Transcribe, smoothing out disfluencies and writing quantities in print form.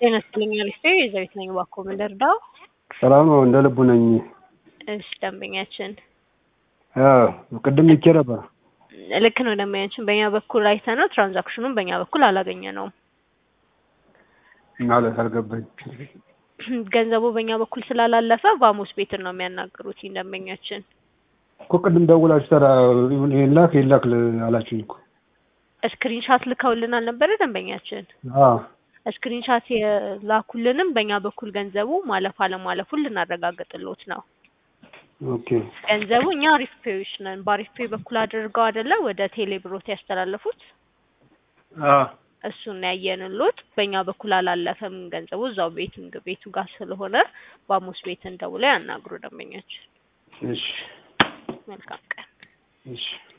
ጤና ይስጥልኝ አሪፍ የዘሪት ነኝ ባኮ ምንደርዳው ሰላም ነው እንደልቡ ነኝ። እሺ ደንበኛችን ቅድም ልኬ ነበር። ልክ ነው ደንበኛችን በእኛ በኩል አይተነው ትራንዛክሽኑን በእኛ በኩል አላገኘነውም። ማለት አልገባኝ። ገንዘቡ በእኛ በኩል ስላላለፈ ቫሙስ ቤትን ነው የሚያናግሩት ደንበኛችን። እኮ ቅድም ደውላችሁ ተራ ይላክ አላችሁኝ እኮ። ስክሪንሻት ልከውልናል ነበር ደንበኛችን። ስክሪንሻት የላኩልንም በእኛ በኩል ገንዘቡ ማለፍ አለማለፉን ልናረጋግጥልዎት ነው። ኦኬ ገንዘቡ እኛ አሪፍ ፔዎች ነን በአሪፍ ፔ በኩል አድርገው አይደለ ወደ ቴሌ ብሮት ያስተላለፉት። እሱን ያየንልዎት በእኛ በኩል አላለፈም ገንዘቡ እዛው ቤቱ ጋር ስለሆነ ቫሙስ ቤትን ደውለው ያናግሩ ደንበኛችን። እሺ መልካም ቀን። እሺ